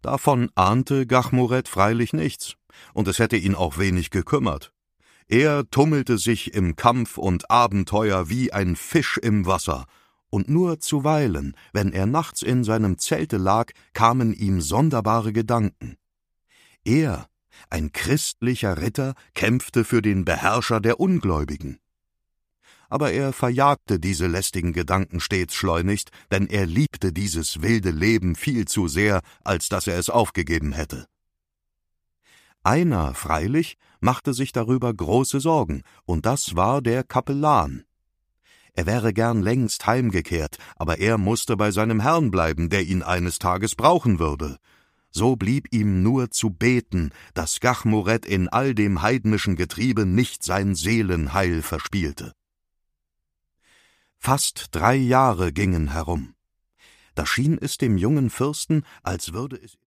Davon ahnte Gachmuret freilich nichts, und es hätte ihn auch wenig gekümmert. Er tummelte sich im Kampf und Abenteuer wie ein Fisch im Wasser, und nur zuweilen, wenn er nachts in seinem Zelte lag, kamen ihm sonderbare Gedanken. Er, ein christlicher Ritter, kämpfte für den Beherrscher der Ungläubigen. Aber er verjagte diese lästigen Gedanken stets schleunigst, denn er liebte dieses wilde Leben viel zu sehr, als dass er es aufgegeben hätte. Einer freilich machte sich darüber große Sorgen, und das war der Kapellan. Er wäre gern längst heimgekehrt, aber er musste bei seinem Herrn bleiben, der ihn eines Tages brauchen würde. So blieb ihm nur zu beten, dass Gachmuret in all dem heidnischen Getriebe nicht sein Seelenheil verspielte. Fast 3 Jahre gingen herum. Da schien es dem jungen Fürsten, als würde es